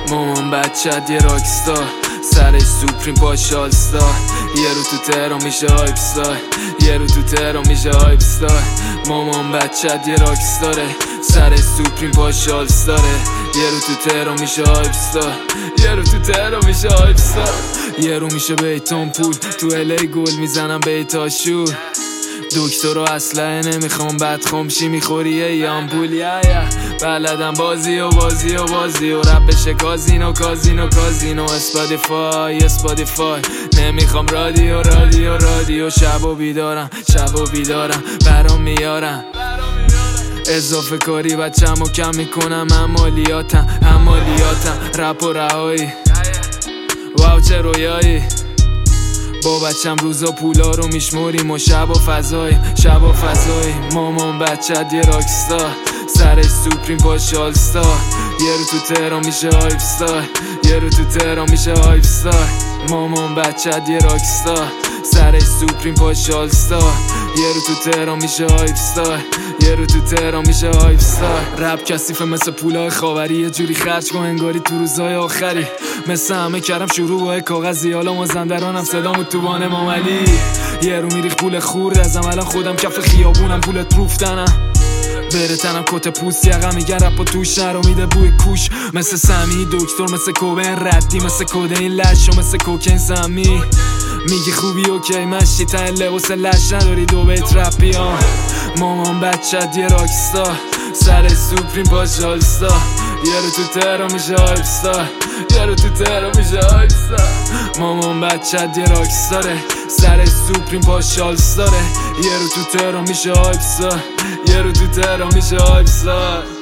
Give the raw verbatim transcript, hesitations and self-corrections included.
مامان بچت یه راکستار، سرش سوپریم پاش آلستار. یه رو تو تهران میشه هایپ ستار، یه رو تو تهران میشه هایپ ستار. مامان بچت یه راکستاره، سرش سوپریم پاش آلستاره. یه رو تو تهران میشه هایپ ستار، یه رو تو تهران میشه هایپ ستار. یه رو میشه بیتون پول، تو الی گل میزنم بیتا شور. دکتر و اسلحه نمیخوام، بدخوام چی میخوری یه آمپول. یا یا بلدم بازی و بازی و بازی و رپ بشه کازینو کازینو کازینو. اسپادیفای اسپادیفای نمیخوام رادیو رادیو رادیو. شب و بیدارم شب و بیدارم برام میارم اضافه کاری بچم و کم میکنم. عمالیاتم عمالیاتم رپ و رهایی. واو چه رویایی، با بچم روزا پولا رو میشموریم و شب و فضای شب و فضای. مامان بچت یه راکستار، سرش سوپریم پاش آلستار. یه رو تو تهران میشه هایپ ستار، یه رو تو تهران میشه هایپ ستار. مامان بچت یه راکستار، سرش سوپریم پاش آلستار. یه رو تو تهران میشه هایپ ستار، یه رو تو تهران میشه هایپ ستار. رپ کثیفه مثل پولای خاوری، یه جوری خرج کن انگاری تو روزای آخری. مثل همه کردم شروع با کاغذی، حالا مازندرانم صدامو تو وان ماملی. یه رو میریخ پول خورد ازم، الان خودم کف خیابونم پولت روفتنم. بره تنم کت پوست یقم میگن رپ و توش نرو میده بوی کوش. مثل سمی دکتر، مثل کوبین ردی، مثل کودین لش و مثل کوکین سمی. میگی خوبی اوکی مشی تا لباس لش نداری دو بیت رپی ها. مامان بچت یه راکستار، سر سوپریم پاش آلستار. یه رو تو تهران میشه هایپ ستار، یه رو تو تهران میشه هایپ ستار. مامان بچت یه راکستاره، سر سوپریم پاش آلستاره. یه رو تو تهران میشه هایپ ستار، یه رو تو تهران میشه هایپ ستار.